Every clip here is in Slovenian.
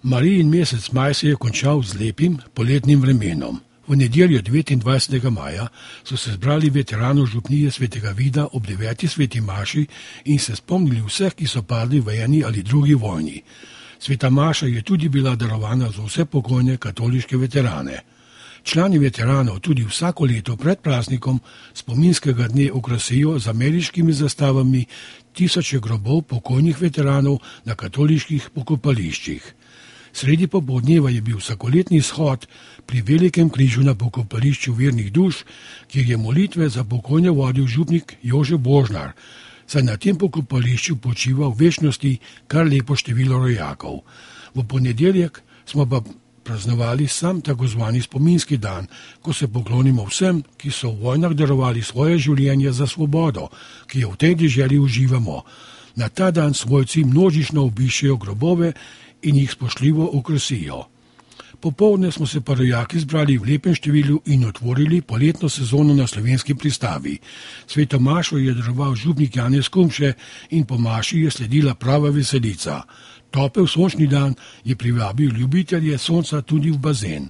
Marijin mesec maj se je končal z lepim poletnim vremenom. V nedeljo 29. maja so se zbrali veterani župnije svetega Vida ob 9. sveti maši in se spomnili vseh, ki so padli v eni ali drugi vojni. Sveta maša je tudi bila darovana za vse pokojne katoliške veterane. Člani veteranov tudi vsako leto pred praznikom spominskega dne okrasijo z ameriškimi zastavami tisoče grobov pokojnih veteranov na katoliških pokopališčih. Sredi popoldneva je bil vsakoletni shod pri velikem križu na pokopališču vernih duš, kjer je molitve za pokojne vodil župnik Jože Božnar, saj na tem pokopališču počiva v večnosti kar lepo število rojakov. V ponedeljek smo pa praznovali sam tako zvani spominski dan, ko se poklonimo vsem, ki so v vojnah darovali svoje življenje za svobodo, ki jo v tej deželi uživamo. Na ta dan svojci množično obiščejo grobove in jih spoštljivo okrasijo. Popoldne smo se pa rojaki zbrali v lepem številu in otvorili poletno sezono na slovenski pristavi. Sveto mašo je daroval župnik Janez Kumše in po maši je sledila prava veselica. Topel sončni dan je privabil ljubitelje sonca tudi v bazen.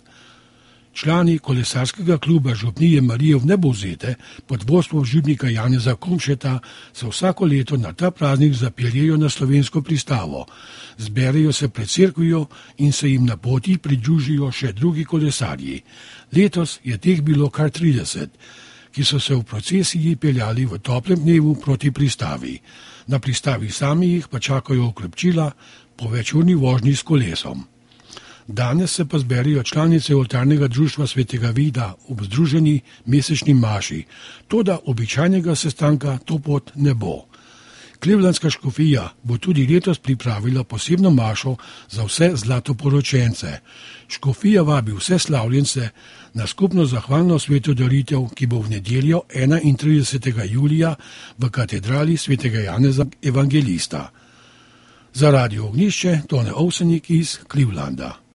Člani kolesarskega kluba župnije Marije v Nebovzete pod vodstvom župnika Janeza Kumšeta se vsako leto na ta praznik zapeljejo na slovensko pristavo. Zberejo se pred cerkvijo in se jim na poti pridružijo še drugi kolesarji. Letos je teh bilo kar 30, ki so se v procesiji peljali v toplem dnevu proti pristavi. Na pristavi sami jih pa čakajo okrepčila po večurni vožnji s kolesom. Danes se pa zberijo članice oltarnega društva svetega Vida ob združeni mesečni maši, toda običajnega sestanka to pot ne bo. Clevelandska škofija bo tudi letos pripravila posebno mašo za vse zlatoporočence. Škofija vabi vse slavljence na skupno zahvalno svetodaritev, ki bo v nedeljo 31. julija v katedrali svetega Janeza Evangelista. Za Radio Ognjišče Tone Ovsenik iz Clevelanda.